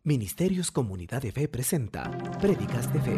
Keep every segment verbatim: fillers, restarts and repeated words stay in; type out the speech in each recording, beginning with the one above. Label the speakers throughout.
Speaker 1: Ministerios Comunidad de Fe presenta Prédicas de Fe.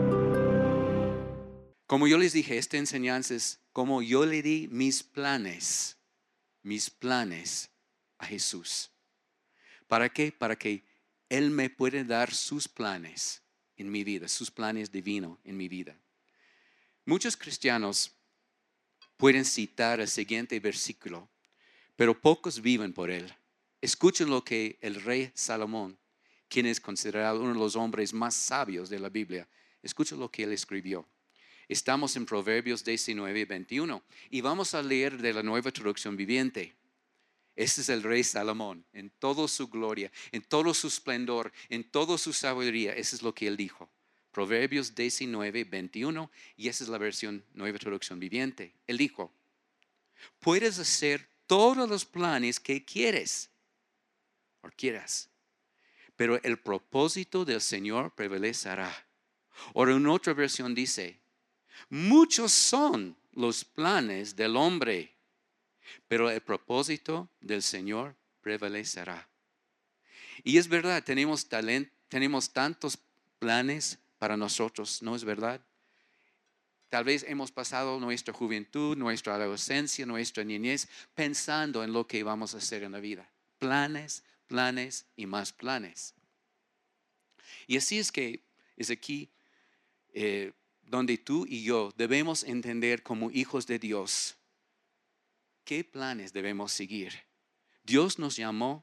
Speaker 2: Como yo les dije, esta enseñanza es como yo le di mis planes, mis planes a Jesús. ¿Para qué? Para que Él me pueda dar sus planes en mi vida, sus planes divinos en mi vida. Muchos cristianos pueden citar el siguiente versículo, pero pocos viven por él. Escuchen lo que el rey Salomón, quien es considerado uno de los hombres más sabios de la Biblia, escuchen lo que él escribió. Estamos en Proverbios diecinueve, veintiuno y vamos a leer de la Nueva Traducción Viviente. Este es el rey Salomón, en toda su gloria, en todo su esplendor, en toda su sabiduría. Eso es lo que él dijo. Proverbios diecinueve, veintiuno, y esa es la versión Nueva Traducción Viviente. Él dijo: puedes hacer todos los planes que quieres o quieras, pero el propósito del Señor prevalecerá. O en otra versión dice: muchos son los planes del hombre, pero el propósito del Señor prevalecerá. Y es verdad, tenemos talento, tenemos tantos planes para nosotros, ¿no es verdad? Tal vez hemos pasado nuestra juventud, nuestra adolescencia, nuestra niñez pensando en lo que vamos a hacer en la vida. Planes, planes y más planes. Y así es que es aquí eh, donde tú y yo debemos entender como hijos de Dios qué planes debemos seguir. Dios nos llamó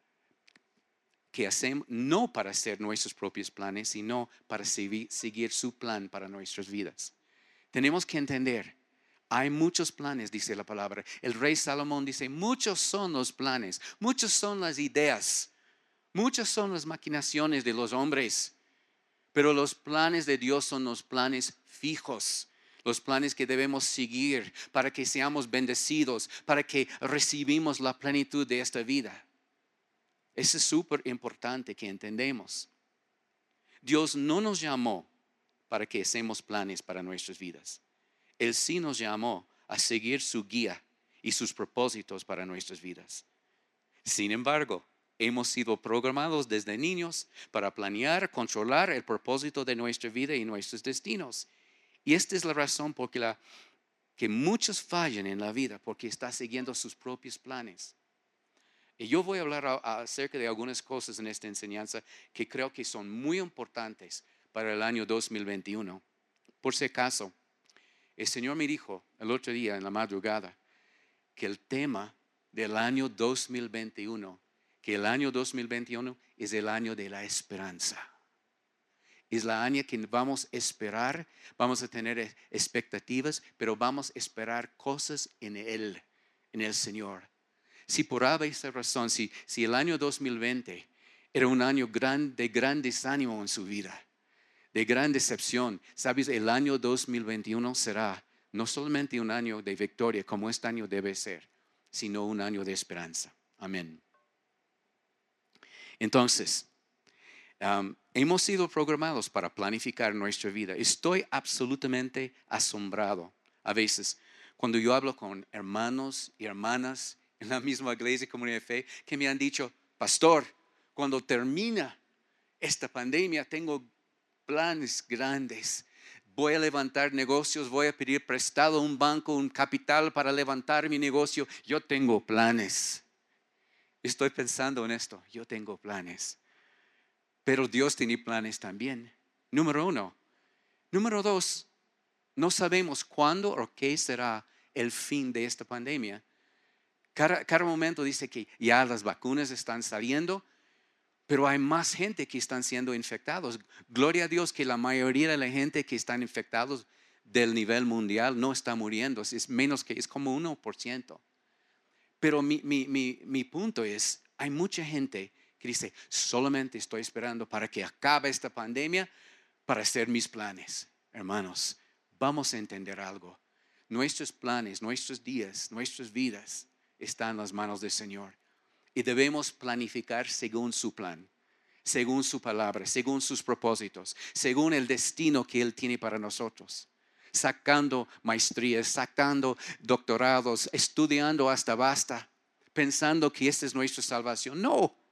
Speaker 2: que hacemos no para hacer nuestros propios planes, sino para seguir, seguir su plan para nuestras vidas. Tenemos que entender, hay muchos planes, dice la palabra. El rey Salomón dice, muchos son los planes, muchas son las ideas, muchas son las maquinaciones de los hombres, pero los planes de Dios son los planes fijos, los planes que debemos seguir para que seamos bendecidos, para que recibimos la plenitud de esta vida. Eso es súper importante que entendemos. Dios no nos llamó para que hacemos planes para nuestras vidas. Él sí nos llamó a seguir su guía y sus propósitos para nuestras vidas. Sin embargo, hemos sido programados desde niños para planear, controlar el propósito de nuestra vida y nuestros destinos. Y esta es la razón por la que muchos fallan en la vida, porque están siguiendo sus propios planes. Y yo voy a hablar a, a acerca de algunas cosas en esta enseñanza que creo que son muy importantes para el año dos mil veintiuno. Por si acaso, el Señor me dijo el otro día en la madrugada que el tema del año dos mil veintiuno, que el año dos mil veintiuno es el año de la esperanza. Es la año que vamos a esperar, vamos a tener expectativas, pero vamos a esperar cosas en Él, en el Señor. Si por esa razón, si, si el año dos mil veinte era un año gran, de gran desánimo en su vida, de gran decepción, sabes, el año dos mil veintiuno será no solamente un año de victoria como este año debe ser, sino un año de esperanza. Amén. Entonces, um, hemos sido programados para planificar nuestra vida. Estoy absolutamente asombrado a veces cuando yo hablo con hermanos y hermanas en la misma iglesia, comunidad de fe, que me han dicho, pastor, cuando termina esta pandemia tengo planes grandes. Voy a levantar negocios, voy a pedir prestado a un banco, un capital para levantar mi negocio. Yo tengo planes. Estoy pensando en esto, yo tengo planes. Pero Dios tiene planes también. Número uno. Número dos, no sabemos cuándo o qué será el fin de esta pandemia. Cada, cada momento dice que ya las vacunas están saliendo, pero hay más gente que están siendo infectados. Gloria a Dios que la mayoría de la gente que están infectados del nivel mundial no está muriendo. Es menos que, es como uno por ciento. Pero mi, mi, mi, mi punto es, hay mucha gente que dice, solamente estoy esperando para que acabe esta pandemia para hacer mis planes. Hermanos, vamos a entender algo. Nuestros planes, nuestros días, nuestras vidas están en las manos del Señor. Y debemos planificar según su plan, según su palabra, según sus propósitos, según el destino que Él tiene para nosotros. Sacando maestrías, sacando doctorados, estudiando hasta basta, pensando que esta es nuestra salvación. No,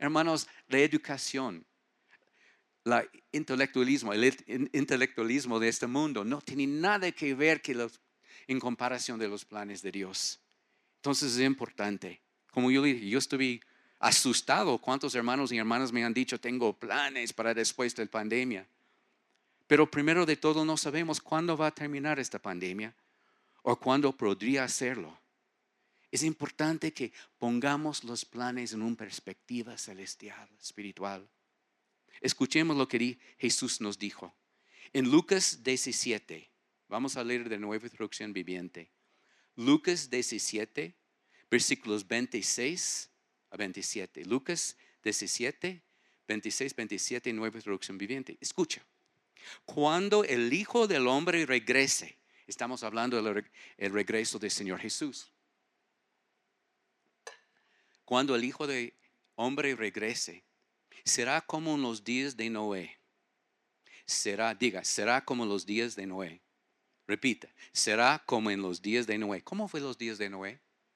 Speaker 2: Hermanos, la educación, el intelectualismo, el intelectualismo de este mundo no tiene nada que ver que los, en comparación de los planes de Dios. Entonces es importante. Como yo dije, yo estuve asustado. ¿Cuántos hermanos y hermanas me han dicho, tengo planes para después de la pandemia? Pero primero de todo no sabemos cuándo va a terminar esta pandemia o cuándo podría hacerlo. Es importante que pongamos los planes en una perspectiva celestial, espiritual. Escuchemos lo que Jesús nos dijo. En Lucas diecisiete, vamos a leer de nuevo traducción viviente. Lucas diecisiete, versículos veintiséis a veintisiete. Lucas diecisiete, veintiséis, veintisiete, nueva traducción viviente. Escucha. Cuando el Hijo del Hombre regrese, estamos hablando del el regreso del Señor Jesús. Cuando el Hijo del Hombre regrese, será como en los días de Noé. Será, diga, será como en los días de Noé. Repita, será como en los días de Noé. ¿Cómo fue los días de Noé?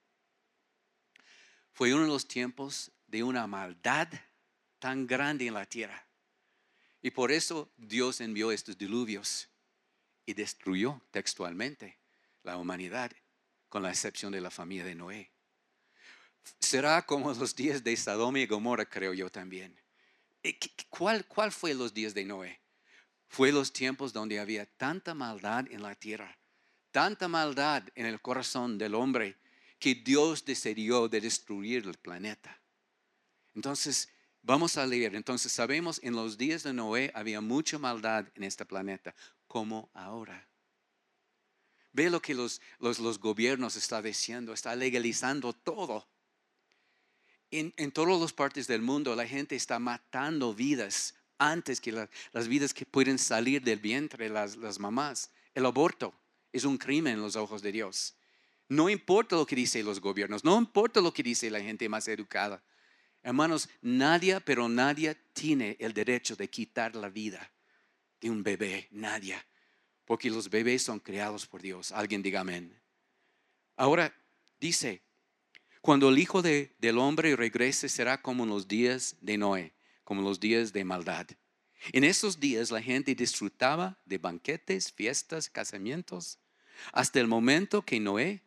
Speaker 2: Fue uno de los tiempos de una maldad tan grande en la tierra. Y por eso Dios envió estos diluvios y destruyó textualmente la humanidad, con la excepción de la familia de Noé. Será como los días de Sodoma y Gomorra, creo yo también. ¿Cuál, cuál fue los días de Noé? Fue los tiempos donde había tanta maldad en la tierra, tanta maldad en el corazón del hombre, que Dios decidió de destruir el planeta. Entonces, vamos a leer. Entonces, sabemos en los días de Noé había mucha maldad en este planeta, como ahora. Ve lo que los, los, los gobiernos están diciendo, está legalizando todo. En, en todas las partes del mundo la gente está matando vidas antes que la, las vidas que pueden salir del vientre de las, las mamás. El aborto es un crimen en los ojos de Dios. No importa lo que dicen los gobiernos, no importa lo que dice la gente más educada. Hermanos, nadie, pero nadie tiene el derecho de quitar la vida de un bebé, nadie. Porque los bebés son creados por Dios. Alguien diga amén. Ahora dice, cuando el Hijo de, del Hombre regrese será como en los días de Noé, como los días de maldad. En esos días la gente disfrutaba de banquetes, fiestas, casamientos, hasta el momento que Noé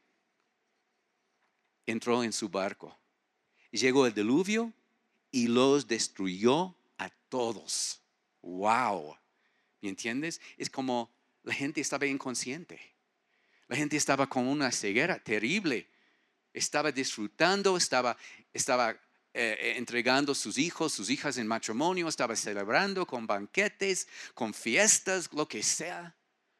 Speaker 2: entró en su barco. Llegó el diluvio y los destruyó a todos. ¡Wow! ¿Me entiendes? Es como la gente estaba inconsciente. La gente estaba con una ceguera terrible. Estaba disfrutando, estaba, estaba eh, entregando sus hijos, sus hijas en matrimonio, estaba celebrando con banquetes, con fiestas, lo que sea.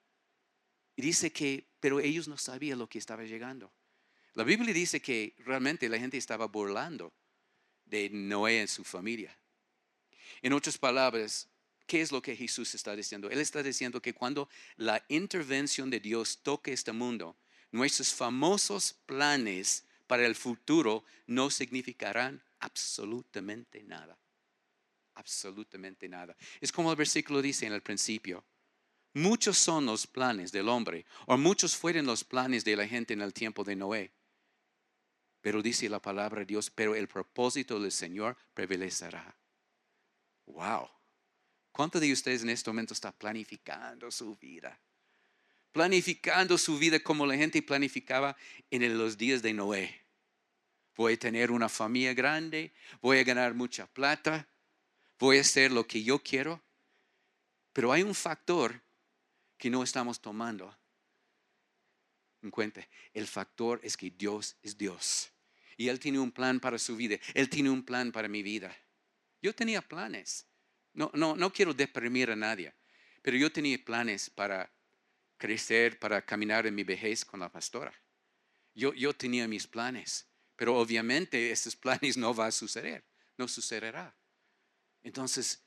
Speaker 2: Y dice que, pero ellos no sabían lo que estaba llegando. La Biblia dice que realmente la gente estaba burlando de Noé y su familia. En otras palabras, ¿qué es lo que Jesús está diciendo? Él está diciendo que cuando la intervención de Dios toque este mundo, nuestros famosos planes para el futuro no significarán absolutamente nada. Absolutamente nada. Es como el versículo dice en el principio. Muchos son los planes del hombre, o muchos fueron los planes de la gente en el tiempo de Noé. Pero dice la palabra de Dios, pero el propósito del Señor prevalecerá. Wow. ¿Cuántos de ustedes en este momento está planificando su vida? Planificando su vida como la gente planificaba en los días de Noé. Voy a tener una familia grande, voy a ganar mucha plata, voy a hacer lo que yo quiero. Pero hay un factor que no estamos tomando en cuenta. El factor es que Dios es Dios. Y Él tiene un plan para su vida. Él tiene un plan para mi vida. Yo tenía planes. No, no, no quiero deprimir a nadie. Pero yo tenía planes para crecer, para caminar en mi vejez con la pastora. Yo, yo tenía mis planes. Pero obviamente esos planes no van a suceder. No sucederá. Entonces,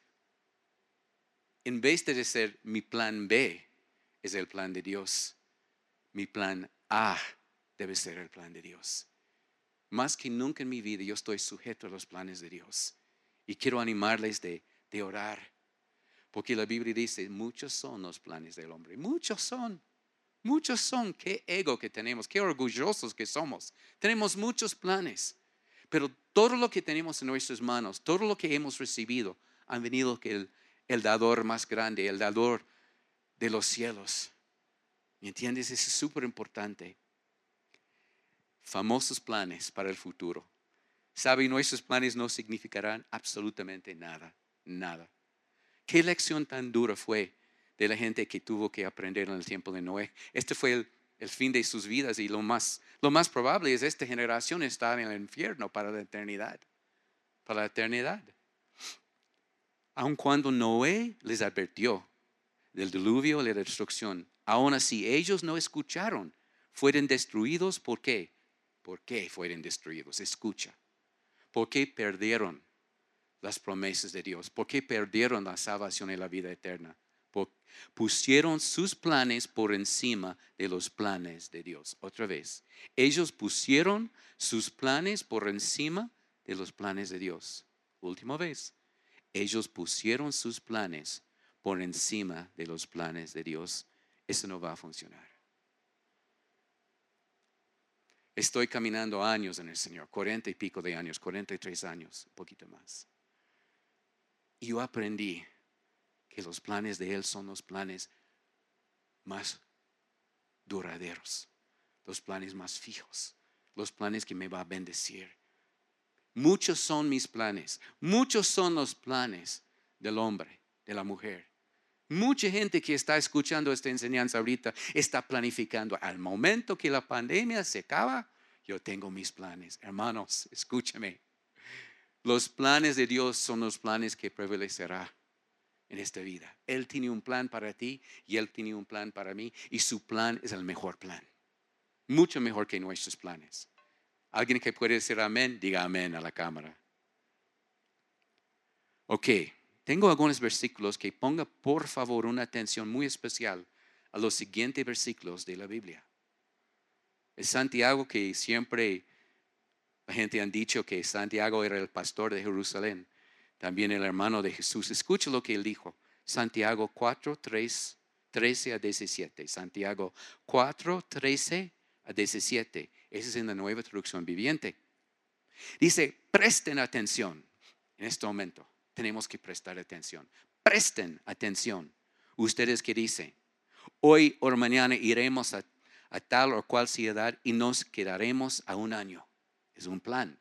Speaker 2: en vez de ser mi plan B, es el plan de Dios. Mi plan A debe ser el plan de Dios. Más que nunca en mi vida yo estoy sujeto a los planes de Dios. Y quiero animarles de, de orar. Porque la Biblia dice, muchos son los planes del hombre. Muchos son. Muchos son. Qué ego que tenemos. Qué orgullosos que somos. Tenemos muchos planes. Pero todo lo que tenemos en nuestras manos, todo lo que hemos recibido, han venido que el, el dador más grande, el dador de los cielos. ¿Me entiendes? Eso es súper importante. Famosos planes para el futuro. ¿Saben? Nuestros planes no significarán absolutamente nada, nada. ¿Qué lección tan dura fue de la gente que tuvo que aprender en el tiempo de Noé? Este fue el, el fin de sus vidas y lo más, lo más probable es esta generación estar en el infierno para la eternidad. Para la eternidad. Aun cuando Noé les advirtió del diluvio y la destrucción, aún así ellos no escucharon. Fueron destruidos. ¿Por qué? ¿Por qué fueron destruidos? Escucha. ¿Por qué perdieron las promesas de Dios? ¿Por qué perdieron la salvación y la vida eterna? Porque pusieron sus planes por encima de los planes de Dios. Otra vez, ellos pusieron sus planes por encima de los planes de Dios. Última vez, ellos pusieron sus planes por encima de los planes de Dios. Eso no va a funcionar. Estoy caminando años en el Señor, cuarenta y pico de años, cuarenta y tres años, un poquito más. Y yo aprendí que los planes de Él son los planes más duraderos, los planes más fijos, los planes que me va a bendecir. Muchos son mis planes, muchos son los planes del hombre, de la mujer. Mucha gente que está escuchando esta enseñanza ahorita está planificando. Al momento que la pandemia se acaba, yo tengo mis planes. Hermanos, escúchame. Los planes de Dios son los planes que prevalecerá en esta vida. Él tiene un plan para ti y Él tiene un plan para mí. Y su plan es el mejor plan. Mucho mejor que nuestros planes. Alguien que puede decir amén, diga amén a la cámara. Ok. Tengo algunos versículos que ponga por favor una atención muy especial a los siguientes versículos de la Biblia. Es Santiago, que siempre la gente ha dicho que Santiago era el pastor de Jerusalén, también el hermano de Jesús. Escucha lo que él dijo. Santiago cuatro, tres, trece a diecisiete. Santiago cuatro, trece a diecisiete. Ese es en la Nueva Traducción Viviente. Dice, presten atención en este momento. Tenemos que prestar atención. Presten atención. Ustedes que dicen, hoy o mañana iremos a, a tal o cual ciudad y nos quedaremos a un año. Es un plan.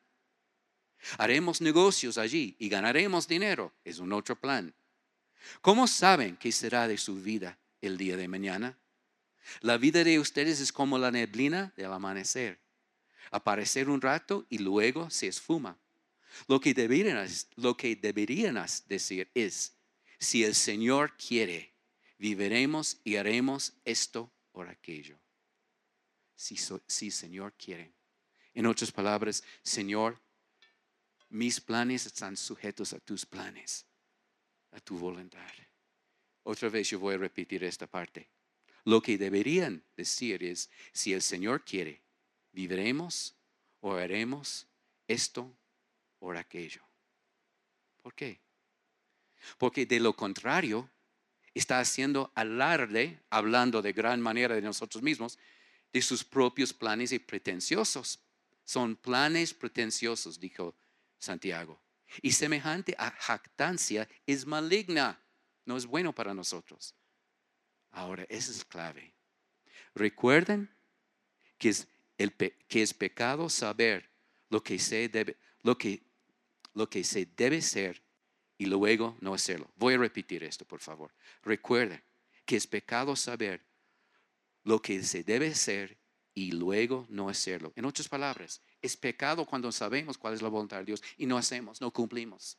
Speaker 2: Haremos negocios allí y ganaremos dinero. Es un otro plan. ¿Cómo saben qué será de su vida el día de mañana? La vida de ustedes es como la neblina del amanecer. Aparecer un rato y luego se esfuma. Lo que deberían, lo que deberían decir es, si el Señor quiere, viviremos y haremos esto o aquello. Si, so, si el Señor quiere. En otras palabras, Señor, mis planes están sujetos a tus planes, a tu voluntad. Otra vez yo voy a repetir esta parte. Lo que deberían decir es, si el Señor quiere, viviremos o haremos esto por aquello. ¿Por qué? Porque de lo contrario, está haciendo alarde, hablando de gran manera de nosotros mismos, de sus propios planes y pretenciosos. Son planes pretenciosos, dijo Santiago. Y semejante a jactancia es maligna, no es bueno para nosotros. Ahora, esa es clave. Recuerden que es, el pe- que es pecado saber lo que se debe, lo que lo que se debe ser y luego no hacerlo. Voy a repetir esto, por favor. Recuerden que es pecado saber lo que se debe ser y luego no hacerlo. En otras palabras, es pecado cuando sabemos cuál es la voluntad de Dios y no hacemos, no cumplimos.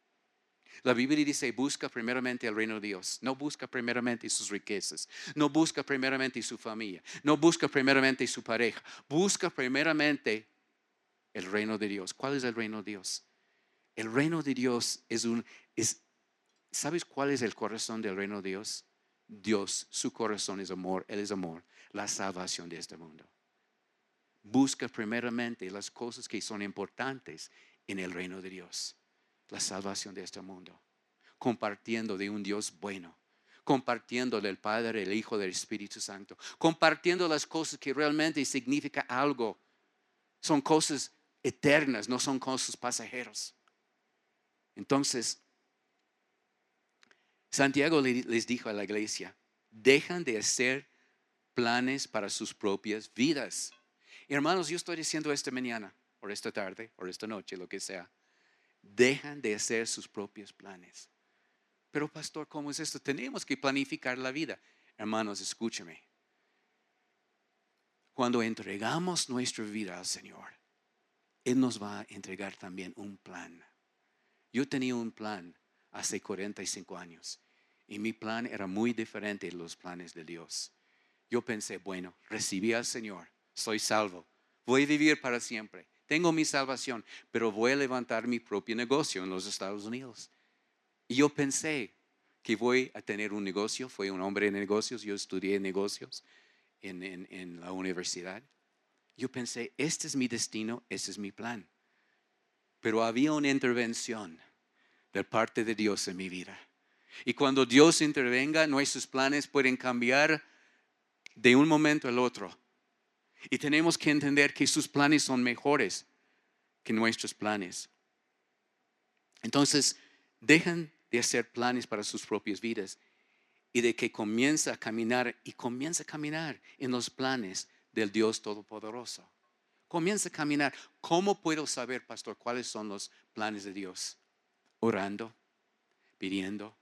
Speaker 2: La Biblia dice, busca primeramente el reino de Dios. No busca primeramente sus riquezas. No busca primeramente su familia. No busca primeramente su pareja. Busca primeramente el reino de Dios. ¿Cuál es el reino de Dios? El reino de Dios es un, es, ¿sabes cuál es el corazón del reino de Dios? Dios, su corazón es amor, Él es amor, la salvación de este mundo. Busca primeramente las cosas que son importantes en el reino de Dios, la salvación de este mundo, compartiendo de un Dios bueno, compartiendo del Padre, el Hijo, del Espíritu Santo, compartiendo las cosas que realmente significan algo. Son cosas eternas, no son cosas pasajeros. Entonces, Santiago les dijo a la iglesia, dejan de hacer planes para sus propias vidas. Y hermanos, yo estoy diciendo esta mañana, o esta tarde, o esta noche, lo que sea, dejan de hacer sus propios planes. Pero pastor, ¿cómo es esto? Tenemos que planificar la vida. Hermanos, escúchame. Cuando entregamos nuestra vida al Señor, Él nos va a entregar también un plan. Yo tenía un plan hace cuarenta y cinco años y mi plan era muy diferente de los planes de Dios. Yo pensé, bueno, recibí al Señor, soy salvo, voy a vivir para siempre, tengo mi salvación, pero voy a levantar mi propio negocio en los Estados Unidos. Y yo pensé que voy a tener un negocio, fui un hombre de negocios, yo estudié negocios en, en, en la universidad. Yo pensé, este es mi destino, este es mi plan. Pero había una intervención de parte de Dios en mi vida. Y cuando Dios intervenga, nuestros planes pueden cambiar de un momento al otro. Y tenemos que entender que sus planes son mejores que nuestros planes. Entonces, dejan de hacer planes para sus propias vidas y de que comienza a caminar y comienza a caminar en los planes del Dios Todopoderoso. Comienza a caminar. ¿Cómo puedo saber, pastor, cuáles son los planes de Dios? Orando, pidiendo,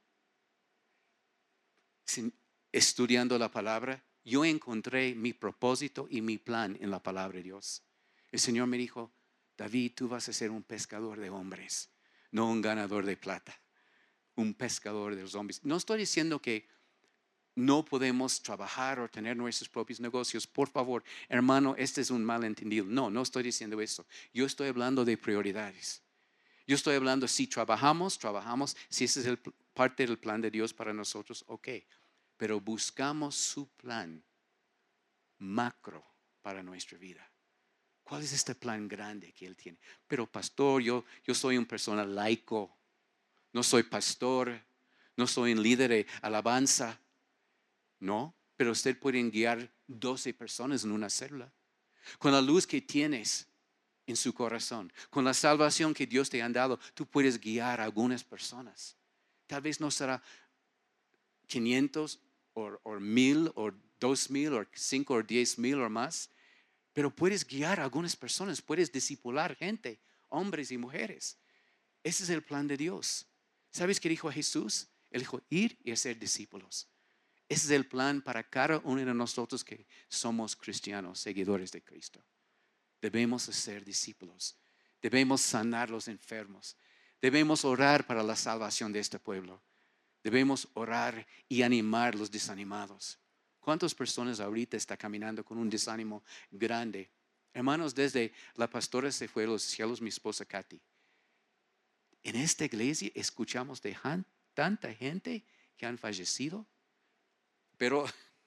Speaker 2: estudiando la palabra. Yo encontré mi propósito y mi plan en la palabra de Dios. El Señor me dijo, David, tú vas a ser un pescador de hombres, no un ganador de plata, un pescador de los hombres. No estoy diciendo que no podemos trabajar o tener nuestros propios negocios. Por favor, hermano, este es un malentendido. No, no estoy diciendo eso. Yo estoy hablando de prioridades. Yo estoy hablando, si trabajamos, trabajamos. Si ese es el, parte del plan de Dios para nosotros, ok. Pero buscamos su plan macro para nuestra vida. ¿Cuál es este plan grande que Él tiene? Pero pastor, yo, yo soy una persona laico. No soy pastor. No soy un líder de alabanza. No, pero usted puede guiar doce personas en una célula. Con la luz que tienes en su corazón, con la salvación que Dios te ha dado, tú puedes guiar a algunas personas. Tal vez no será quinientos o, o mil o dos mil o cinco o diez mil o más, pero puedes guiar a algunas personas, puedes discipular gente, hombres y mujeres. Ese es el plan de Dios. ¿Sabes qué dijo Jesús? Él dijo, ir y hacer discípulos. Ese es el plan para cada uno de nosotros que somos cristianos, seguidores de Cristo. Debemos ser discípulos. Debemos sanar los enfermos. Debemos orar para la salvación de este pueblo. Debemos orar y animar a los desanimados. ¿Cuántas personas ahorita están caminando con un desánimo grande? Hermanos, desde la pastora se fue a los cielos, mi esposa Katy. En esta iglesia escuchamos de tanta gente que han fallecido. Pero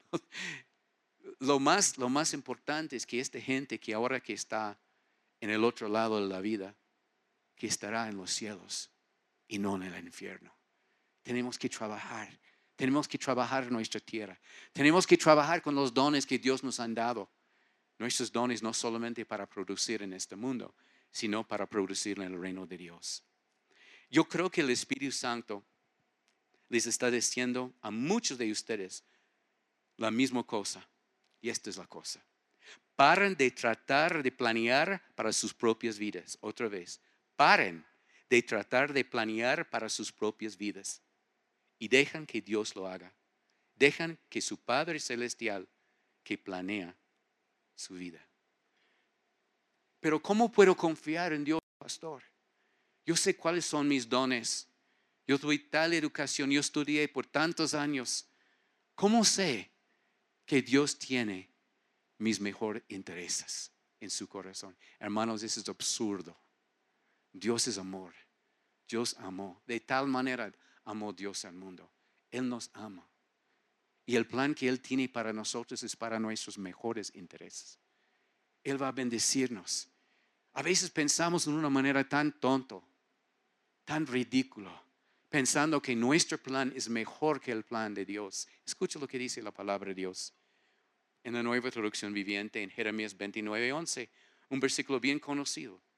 Speaker 2: lo más, lo más importante es que esta gente que ahora que está en el otro lado de la vida, que estará en los cielos y no en el infierno. Tenemos que trabajar, tenemos que trabajar en nuestra tierra. Tenemos que trabajar con los dones que Dios nos ha dado. Nuestros dones no solamente para producir en este mundo, sino para producir en el reino de Dios. Yo creo que el Espíritu Santo les está diciendo a muchos de ustedes la misma cosa. Y esta es la cosa. Paren de tratar de planear para sus propias vidas. Otra vez. Paren de tratar de planear para sus propias vidas. Y dejan que Dios lo haga. Dejan que su Padre Celestial que planea su vida. Pero ¿cómo puedo confiar en Dios, pastor? Yo sé cuáles son mis dones. Yo tuve tal educación. Yo estudié por tantos años. ¿Cómo sé que Dios tiene mis mejores intereses en su corazón? Hermanos, eso es absurdo. Dios es amor. Dios amó. De tal manera amó Dios al mundo. Él nos ama. Y el plan que Él tiene para nosotros es para nuestros mejores intereses. Él va a bendecirnos. A veces pensamos en una manera tan tonto, tan ridículo, pensando que nuestro plan es mejor que el plan de Dios. Escucha lo que dice la palabra de Dios. En la Nueva Traducción Viviente, en Jeremías veintinueve once, un versículo bien conocido.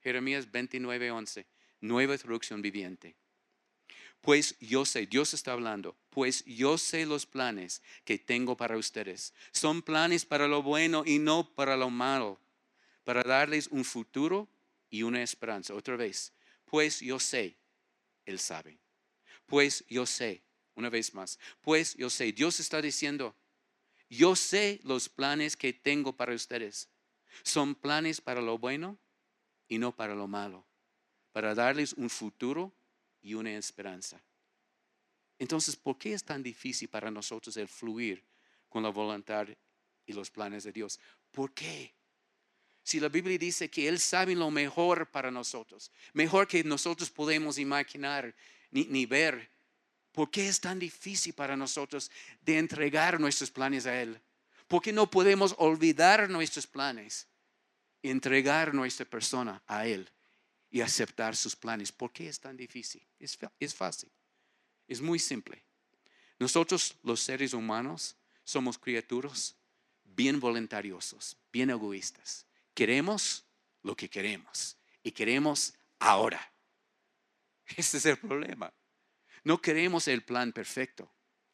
Speaker 2: Jeremías veintinueve, once, nueva traducción viviente. Pues yo sé, Dios está hablando, pues yo sé los planes que tengo para ustedes. Son planes para lo bueno y no para lo malo, para darles un futuro y una esperanza. Otra vez, pues yo sé, Él sabe. Pues yo sé, una vez más, pues yo sé, Dios está diciendo, yo sé los planes que tengo para ustedes. Son planes para lo bueno y no para lo malo, para darles un futuro y una esperanza. Entonces, ¿por qué es tan difícil para nosotros el fluir con la voluntad y los planes de Dios? ¿Por qué? Si la Biblia dice que Él sabe lo mejor para nosotros, mejor que nosotros podemos imaginar ni, ni ver, ¿por qué es tan difícil para nosotros de entregar nuestros planes a Él? ¿Por qué no podemos olvidar nuestros planes y entregar nuestra persona a Él y aceptar sus planes? ¿Por qué es tan difícil? Es, es fácil, es muy simple. Nosotros los seres humanos somos criaturas bien voluntariosos, bien egoístas. Queremos lo que queremos y queremos ahora. Ese es el problema. No queremos el plan perfecto.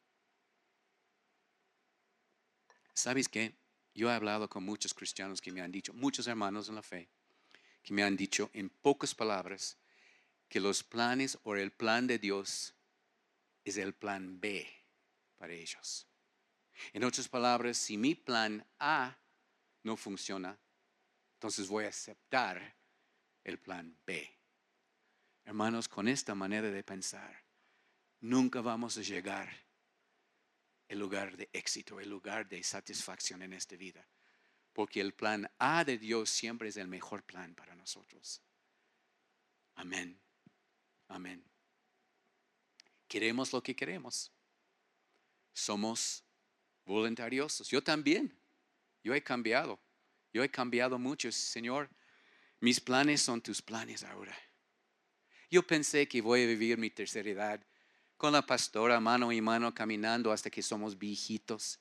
Speaker 2: ¿Sabes qué? Yo he hablado con muchos cristianos que me han dicho, muchos hermanos en la fe, que me han dicho en pocas palabras que los planes o el plan de Dios es el plan B para ellos. En otras palabras, si mi plan A no funciona, entonces voy a aceptar el plan B. Hermanos, con esta manera de pensar, nunca vamos a llegar al lugar de éxito, el lugar de satisfacción en esta vida. Porque el plan A de Dios siempre es el mejor plan para nosotros. Amén. Amén. Queremos lo que queremos. Somos voluntariosos. Yo también. Yo he cambiado. Yo he cambiado mucho. Señor, mis planes son tus planes ahora. Yo pensé que voy a vivir mi tercera edad con la pastora mano en mano caminando hasta que somos viejitos.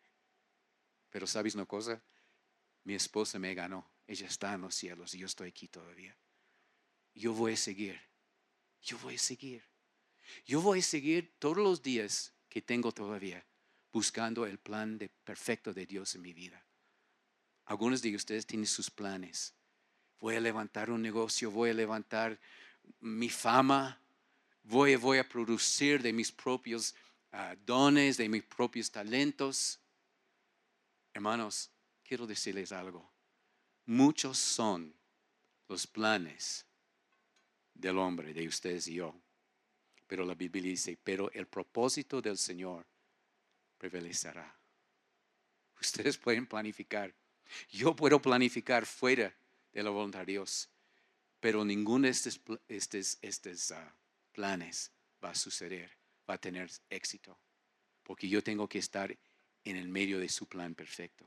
Speaker 2: Pero ¿sabes una cosa? Mi esposa me ganó. Ella está en los cielos y yo estoy aquí todavía. Yo voy a seguir. Yo voy a seguir. Yo voy a seguir todos los días que tengo todavía buscando el plan de, perfecto de Dios en mi vida. Algunos de ustedes tienen sus planes. Voy a levantar un negocio, voy a levantar mi fama, voy, voy a producir de mis propios uh, dones, de mis propios talentos. Hermanos, quiero decirles algo. Muchos son los planes del hombre, de ustedes y yo. Pero la Biblia dice, pero el propósito del Señor prevalecerá. Ustedes pueden planificar. Yo puedo planificar fuera de la voluntad de Dios. Pero ninguno de estos, estos, estos uh, planes va a suceder, va a tener éxito. Porque yo tengo que estar en el medio de su plan perfecto.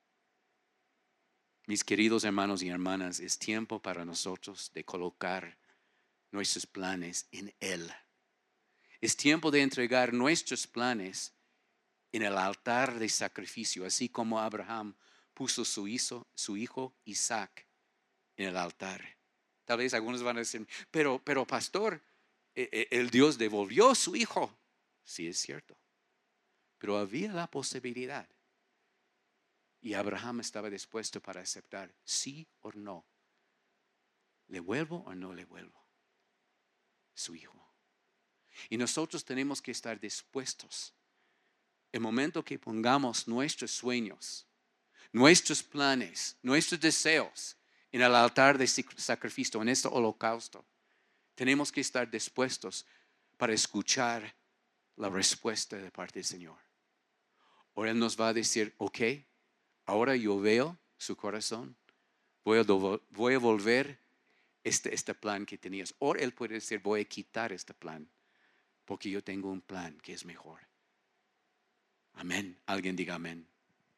Speaker 2: Mis queridos hermanos y hermanas, es tiempo para nosotros de colocar nuestros planes en Él. Es tiempo de entregar nuestros planes en el altar de sacrificio, así como Abraham puso su hijo, su hijo Isaac en el altar. Tal vez algunos van a decir, pero, pero pastor, el Dios devolvió a su hijo. Sí, es cierto. Pero había la posibilidad. Y Abraham estaba dispuesto para aceptar, sí o no. ¿Le vuelvo o no le vuelvo? Su hijo. Y nosotros tenemos que estar dispuestos. El momento que pongamos nuestros sueños, nuestros planes, nuestros deseos en el altar de sacrificio, en este holocausto, tenemos que estar dispuestos para escuchar la respuesta de parte del Señor. Ahora Él nos va a decir, ok, ahora yo veo su corazón, voy a, voy a volver este, este plan que tenías. O Él puede decir, voy a quitar este plan, porque yo tengo un plan que es mejor. Amén. Alguien diga amén.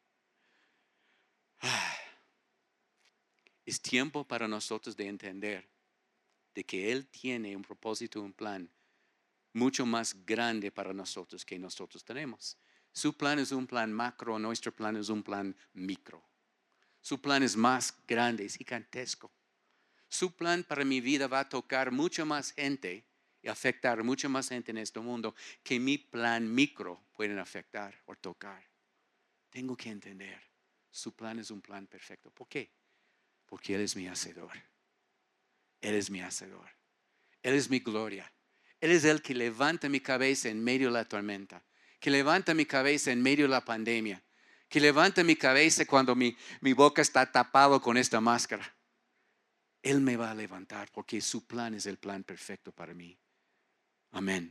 Speaker 2: Ah. Es tiempo para nosotros de entender de que Él tiene un propósito, un plan mucho más grande para nosotros que nosotros tenemos. Su plan es un plan macro, nuestro plan es un plan micro. Su plan es más grande, es gigantesco. Su plan para mi vida va a tocar mucha más gente y afectar mucha más gente en este mundo que mi plan micro pueden afectar o tocar. Tengo que entender, su plan es un plan perfecto. ¿Por qué? Porque Él es mi hacedor. Él es mi hacedor. Él es mi gloria. Él es el que levanta mi cabeza en medio de la tormenta, que levanta mi cabeza en medio de la pandemia, que levanta mi cabeza cuando mi, mi boca está tapada con esta máscara. Él me va a levantar porque su plan es el plan perfecto para mí. Amén.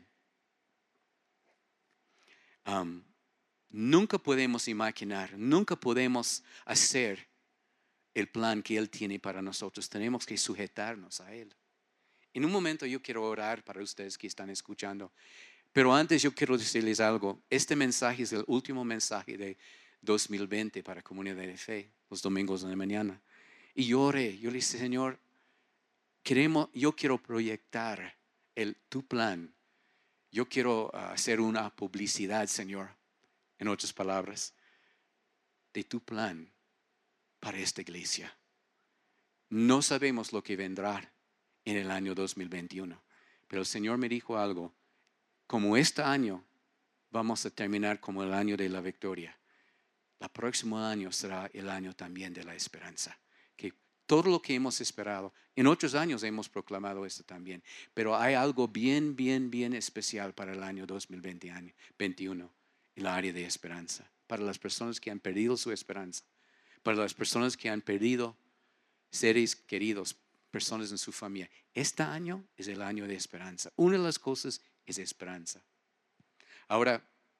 Speaker 2: Um, nunca podemos imaginar, nunca podemos hacer el plan que Él tiene para nosotros. Tenemos que sujetarnos a Él. En un momento yo quiero orar para ustedes que están escuchando. Pero antes yo quiero decirles algo. Este mensaje es el último mensaje de dos mil veinte para Comunidad de Fe, los domingos de la mañana. Y yo oré, yo le dije, Señor, queremos, yo quiero proyectar el, tu plan. Yo quiero uh, hacer una publicidad, Señor, en otras palabras, de tu plan para esta iglesia. No sabemos lo que vendrá en el año dos mil veintiuno, pero el Señor me dijo algo. Como este año vamos a terminar como el año de la victoria, el próximo año será el año también de la esperanza. Que todo lo que hemos esperado, en otros años hemos proclamado esto también, pero hay algo bien, bien, bien especial para el año dos mil veintiuno, el área de esperanza. Para las personas que han perdido su esperanza, para las personas que han perdido seres queridos, personas en su familia. Este año es el año de esperanza. Una de las cosas es esperanza. Ahora,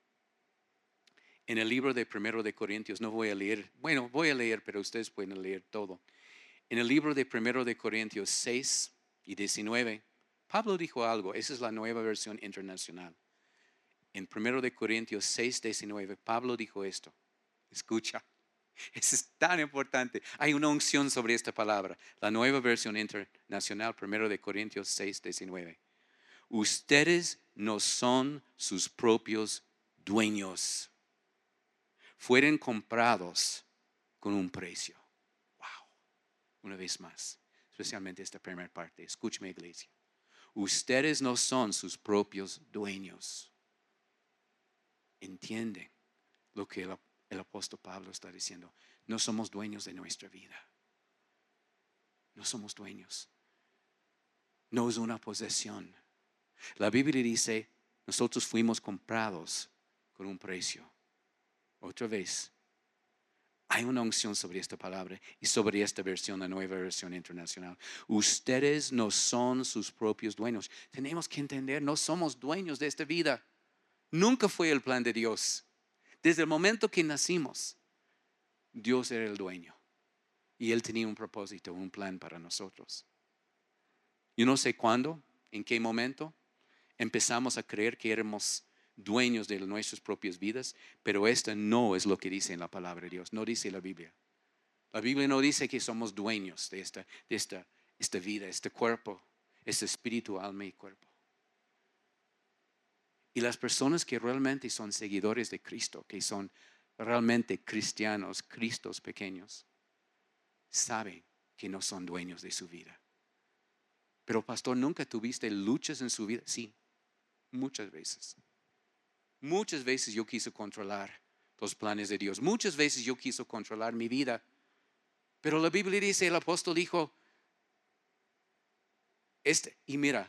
Speaker 2: en el libro de Primero de Corintios, no voy a leer, bueno, voy a leer, pero ustedes pueden leer todo. En el libro de Primero de Corintios seis y diecinueve, Pablo dijo algo, esa es la nueva versión internacional. En Primero de Corintios seis, diecinueve, Pablo dijo esto. Escucha, eso es tan importante. Hay una unción sobre esta palabra. La nueva versión internacional, Primero de Corintios seis, diecinueve. Ustedes no son sus propios dueños. Fueron comprados con un precio. Wow. Una vez más, especialmente esta primera parte. Escúcheme, iglesia. Ustedes no son sus propios dueños. Entienden lo que el, el apóstol Pablo está diciendo. No somos dueños de nuestra vida. No somos dueños. No es una posesión. La Biblia dice, nosotros fuimos comprados con un precio. Otra vez, hay una unción sobre esta palabra y sobre esta versión, la nueva versión internacional. Ustedes no son sus propios dueños. Tenemos que entender, no somos dueños de esta vida. Nunca fue el plan de Dios. Desde el momento que nacimos, Dios era el dueño. Y Él tenía un propósito, un plan para nosotros. Yo no sé cuándo, en qué momento, empezamos a creer que éramos dueños de nuestras propias vidas, pero esto no es lo que dice en la palabra de Dios, no dice la Biblia. La Biblia no dice que somos dueños de esta, de esta, esta vida, este cuerpo, este espíritu, alma y cuerpo. Y las personas que realmente son seguidores de Cristo, que son realmente cristianos, cristos pequeños, saben que no son dueños de su vida. Pero pastor, ¿nunca tuviste luchas en su vida? Sí, muchas veces. Muchas veces yo quise controlar los planes de Dios. Muchas veces yo quise controlar mi vida. Pero la Biblia dice, el apóstol dijo, este, y mira,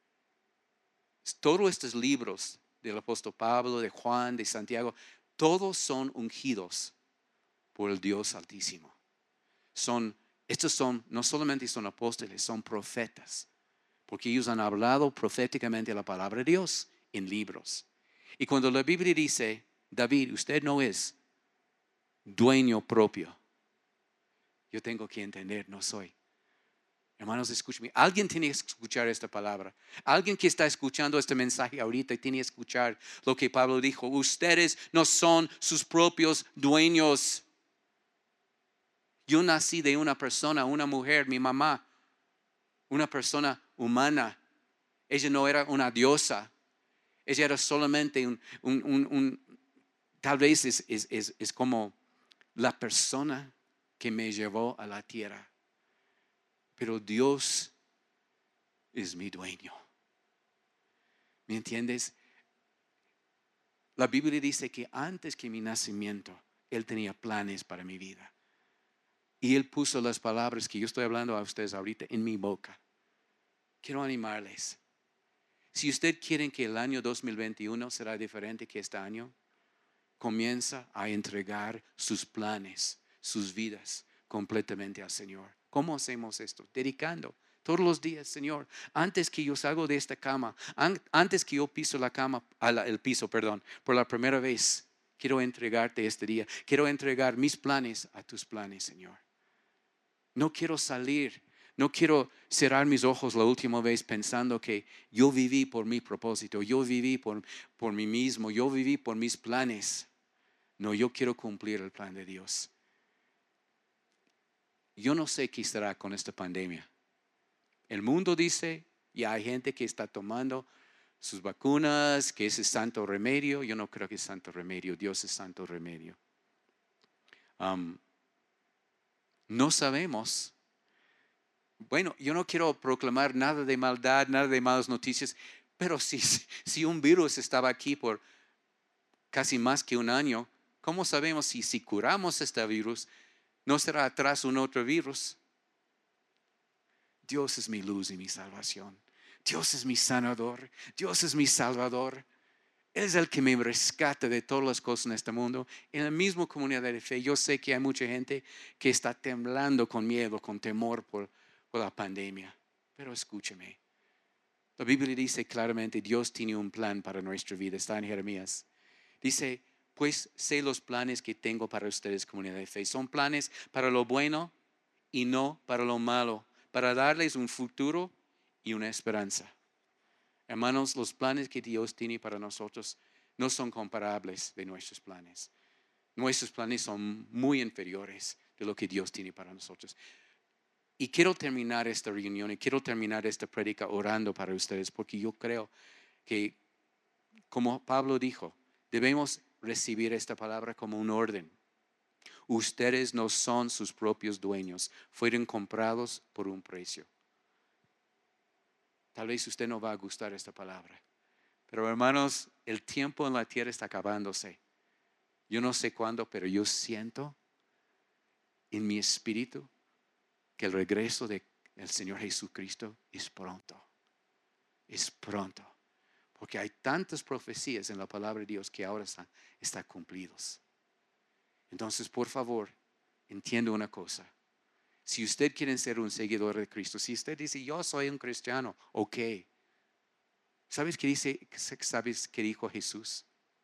Speaker 2: todos estos libros del apóstol Pablo, de Juan, de Santiago, todos son ungidos por el Dios Altísimo. Son, estos son, no solamente son apóstoles, son profetas. Porque ellos han hablado proféticamente la palabra de Dios en libros. Y cuando la Biblia dice, David, usted no es dueño propio. Yo tengo que entender, no soy. Hermanos, escúcheme. Alguien tiene que escuchar esta palabra. Alguien que está escuchando este mensaje ahorita tiene que escuchar lo que Pablo dijo. Ustedes no son sus propios dueños. Yo nací de una persona, una mujer, mi mamá, una persona humana. Ella no era una diosa. Ella era solamente un, un, un, un tal vez es, es, es, es como la persona que me llevó a la tierra. pero Dios es mi dueño. ¿Me entiendes? La Biblia dice que antes que mi nacimiento, Él tenía planes para mi vida. Y Él puso las palabras que yo estoy hablando a ustedes ahorita en mi boca. Quiero animarles. Si usted quiere que el año dos mil veintiuno será diferente que este año, comienza a entregar sus planes, sus vidas completamente al Señor. ¿Cómo hacemos esto? Dedicando todos los días, Señor, antes que yo salgo de esta cama, an- antes que yo piso la cama, a la- el piso, perdón, por la primera vez, quiero entregarte este día. Quiero entregar mis planes a tus planes, Señor. No quiero salir, no quiero cerrar mis ojos la última vez pensando que yo viví por mi propósito, yo viví por, por mí mismo, yo viví por mis planes. No, yo quiero cumplir el plan de Dios. Yo no sé qué será con esta pandemia. El mundo dice, y hay gente que está tomando sus vacunas, que ese es santo remedio. Yo no creo que es santo remedio, Dios es santo remedio. Um, no sabemos. Bueno, yo no quiero proclamar nada de maldad, nada de malas noticias, pero si, si un virus estaba aquí por casi más que un año, ¿cómo sabemos si, si curamos este virus, no será atrás un otro virus? Dios es mi luz y mi salvación. Dios es mi sanador. Dios es mi salvador. Él es el que me rescata de todas las cosas en este mundo. En la misma comunidad de fe, yo sé que hay mucha gente que está temblando con miedo, con temor por, por la pandemia. Pero escúcheme. La Biblia dice claramente, Dios tiene un plan para nuestra vida. Está en Jeremías. Dice, pues sé los planes que tengo para ustedes, comunidad de fe. Son planes para lo bueno y no para lo malo, para darles un futuro y una esperanza. Hermanos, los planes que Dios tiene para nosotros no son comparables de nuestros planes. Nuestros planes son muy inferiores de lo que Dios tiene para nosotros. Y quiero terminar esta reunión y quiero terminar esta prédica orando para ustedes, porque yo creo que, como Pablo dijo, debemos recibir esta palabra como un orden. Ustedes no son sus propios dueños, fueron comprados por un precio. Tal vez usted no va a gustar esta palabra, pero hermanos, el tiempo en la tierra está acabándose. Yo no sé cuándo, pero yo siento en mi espíritu que el regreso del Señor Jesucristo es pronto. Es pronto. Porque hay tantas profecías en la palabra de Dios que ahora están, están cumplidos. Entonces, por favor, entienda una cosa. Si usted quiere ser un seguidor de Cristo, si usted dice, yo soy un cristiano, ok. ¿Sabes qué dice? ¿Sabes qué dijo Jesús?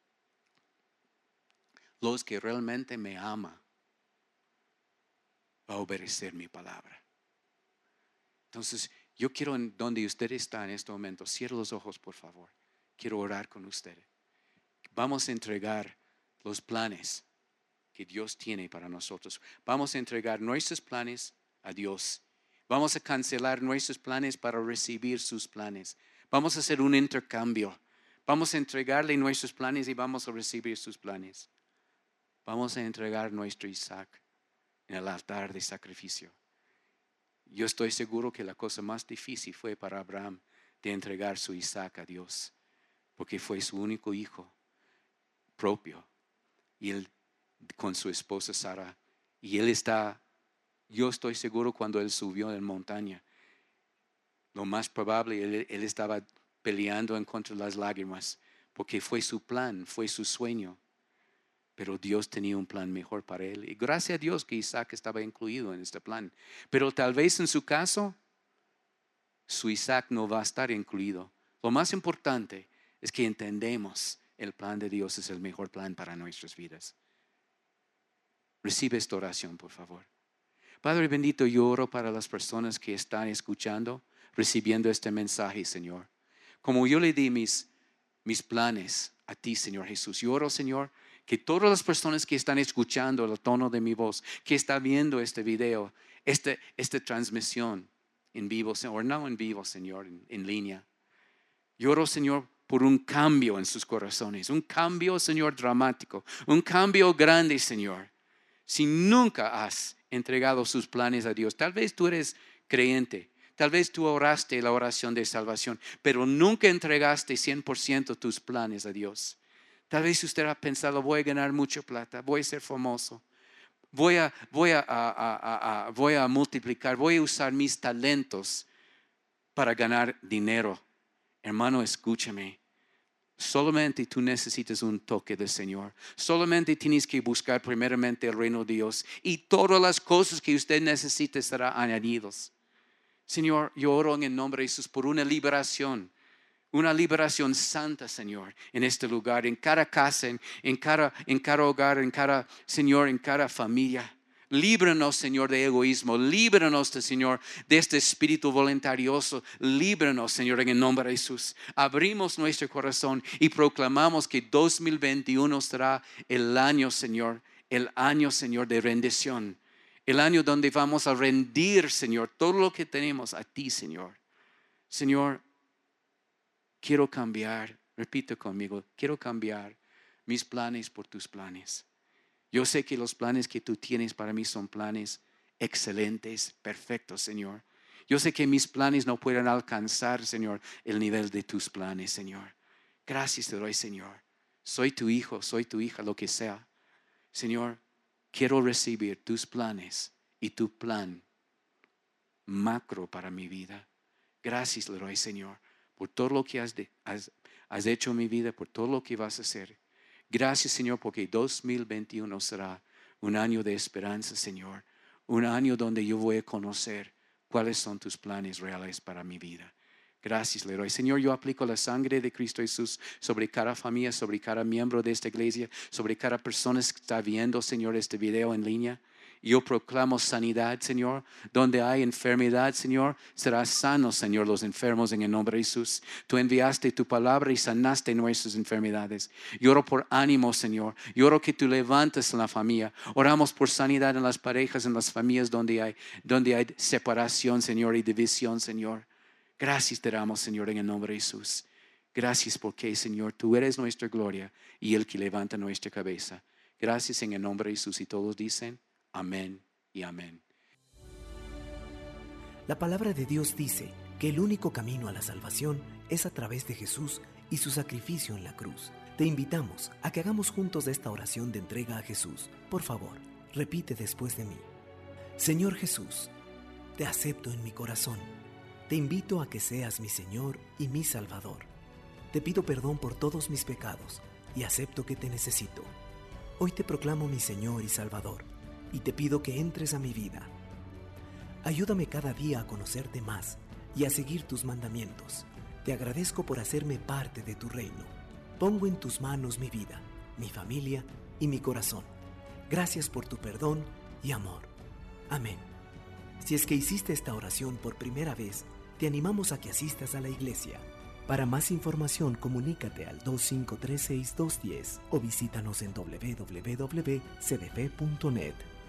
Speaker 2: Los que realmente me aman va a obedecer mi palabra. Entonces, yo quiero, en donde usted está en este momento, cierre los ojos, por favor. Quiero orar con usted. Vamos a entregar los planes que Dios tiene para nosotros. Vamos a entregar nuestros planes a Dios. Vamos a cancelar nuestros planes para recibir sus planes. Vamos a hacer un intercambio. Vamos a entregarle nuestros planes y vamos a recibir sus planes. Vamos a entregar nuestro Isaac en el altar de sacrificio. Yo estoy seguro que la cosa más difícil fue para Abraham de entregar su Isaac a Dios, porque fue su único hijo propio. Y él con su esposa Sara. Y él está, yo estoy seguro cuando él subió en la montaña, lo más probable, él, él estaba peleando en contra de las lágrimas, porque fue su plan, fue su sueño. Pero Dios tenía un plan mejor para él. Y gracias a Dios que Isaac estaba incluido en este plan. Pero tal vez en su caso, su Isaac no va a estar incluido. Lo más importante es que entendemos el plan de Dios es el mejor plan para nuestras vidas. Recibe esta oración, por favor. Padre bendito, yo oro para las personas que están escuchando, recibiendo este mensaje, Señor. Como yo le di mis, mis planes a ti, Señor Jesús. Yo oro, Señor, que todas las personas que están escuchando el tono de mi voz, que están viendo este video, este, esta transmisión en vivo, o no en vivo, Señor, en, en línea. Yo oro, Señor, por un cambio en sus corazones, un cambio, Señor, dramático, un cambio grande, Señor. Si nunca has entregado sus planes a Dios, tal vez tú eres creyente. Tal vez tú oraste la oración de salvación, pero nunca entregaste cien por ciento tus planes a Dios. Tal vez usted ha pensado, voy a ganar mucha plata, voy a ser famoso, voy a, voy a, a, a, a, voy a multiplicar, voy a usar mis talentos para ganar dinero. Hermano, escúchame. Solamente tú necesitas un toque del Señor. Solamente tienes que buscar primeramente el reino de Dios, y todas las cosas que usted necesite serán añadidas. Señor, yo oro en el nombre de Jesús por una liberación. Una liberación santa, Señor, en este lugar, en cada casa, en, en, cada, en cada hogar, en cada, Señor, en cada familia. Líbranos, Señor, de egoísmo. Líbranos, Señor, de este espíritu voluntarioso. Líbranos, Señor, en el nombre de Jesús. Abrimos nuestro corazón y proclamamos que dos mil veintiuno será el año, Señor, el año, Señor, de rendición. El año donde vamos a rendir, Señor, todo lo que tenemos a ti, Señor. Señor, quiero cambiar, repite conmigo, quiero cambiar mis planes por tus planes. Yo sé que los planes que tú tienes para mí son planes excelentes, perfectos, Señor. Yo sé que mis planes no pueden alcanzar, Señor, el nivel de tus planes, Señor. Gracias te doy, Señor. Soy tu hijo, soy tu hija, lo que sea. Señor, quiero recibir tus planes y tu plan macro para mi vida. Gracias le doy, Señor, por todo lo que has, de, has, has hecho en mi vida, por todo lo que vas a hacer. Gracias, Señor, porque dos mil veintiuno será un año de esperanza, Señor. Un año donde yo voy a conocer cuáles son tus planes reales para mi vida. Gracias, le doy. Señor, yo aplico la sangre de Cristo Jesús sobre cada familia, sobre cada miembro de esta iglesia, sobre cada persona que está viendo, Señor, este video en línea. Yo proclamo sanidad, Señor. Donde hay enfermedad, Señor, será sano, Señor, los enfermos en el nombre de Jesús. Tú enviaste tu palabra y sanaste nuestras enfermedades. Yo oro por ánimo, Señor. Yo oro que tú levantes la familia. Oramos por sanidad en las parejas, en las familias donde hay, donde hay separación, Señor, y división, Señor. Gracias te damos, Señor, en el nombre de Jesús. Gracias porque, Señor, tú eres nuestra gloria y el que levanta nuestra cabeza. Gracias en el nombre de Jesús. Y todos dicen amén y amén.
Speaker 1: La palabra de Dios dice que el único camino a la salvación es a través de Jesús y su sacrificio en la cruz. Te invitamos a que hagamos juntos esta oración de entrega a Jesús. Por favor, repite después de mí. Señor Jesús, te acepto en mi corazón. Te invito a que seas mi Señor y mi Salvador. Te pido perdón por todos mis pecados y acepto que te necesito. Hoy te proclamo mi Señor y Salvador y te pido que entres a mi vida. Ayúdame cada día a conocerte más y a seguir tus mandamientos. Te agradezco por hacerme parte de tu reino. Pongo en tus manos mi vida, mi familia y mi corazón. Gracias por tu perdón y amor. Amén. Si es que hiciste esta oración por primera vez, te animamos a que asistas a la iglesia. Para más información, comunícate al dos cinco tres seis dos uno cero o visítanos en doble u doble u doble u punto c d f punto net.